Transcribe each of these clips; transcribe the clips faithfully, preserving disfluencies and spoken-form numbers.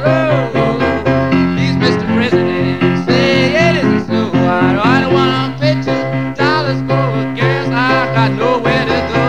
Please, Mister President, say it isn't so. I, I don't want to pay two dollars for gas. I got nowhere to go.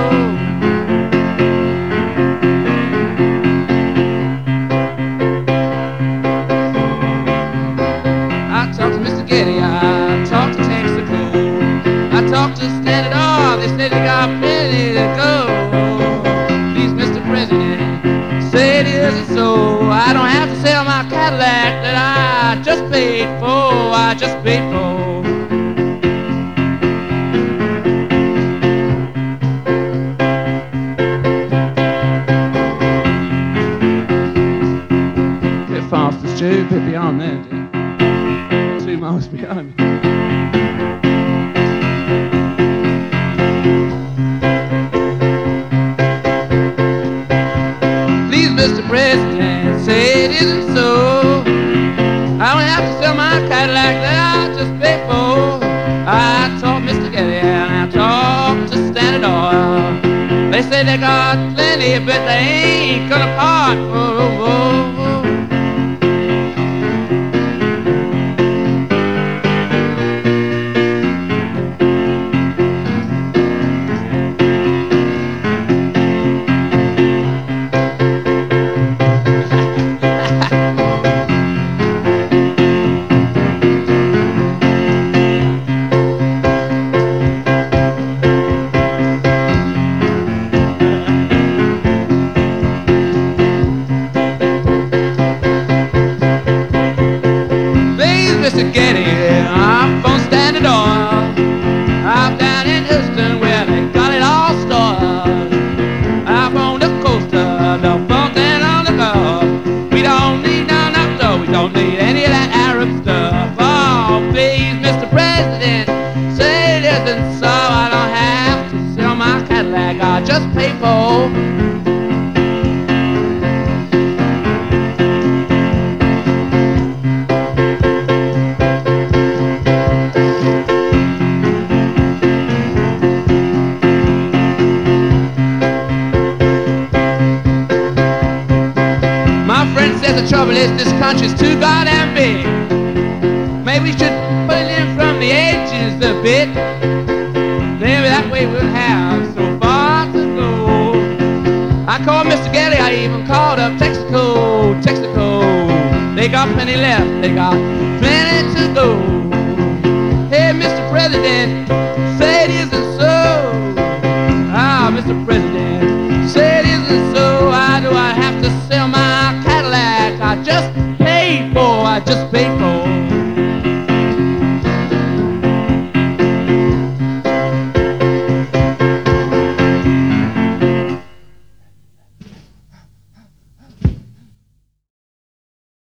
I talked to Mister Getty, I talked to Texaco, I talked to Standard Oil, they said they got plenty to go. Please, Mister President, say it isn't so. I don't have to sell my Cadillac that I just paid for, I just paid for. Bit faster, Stu, a bit beyond there, dude. Two miles behind me. Please, Mister President, say it isn't so. I don't have to sell my Cadillac that I just paid for. I talked to Mister Getty and I talked to Standard Oil. They say they got plenty, but they ain't gonna part. Oh, oh, oh. Mister Getty, I'm from Standard Oil. I'm down in Houston where they got it all stored. I'm on the coast of the front and on the Gulf. We don't need no naphtha, we don't need any of that Arab stuff. Oh, please, Mister President, say it isn't so. I don't have to sell my Cadillac, I just pay for. The trouble is this country's too goddamn big. Maybe we should put it in from the edges a bit. Maybe that way we'll have so far to go. I called Mister Getty, I even called up Texaco, Texaco. They got plenty left, they got plenty to go. Hey, Mister President,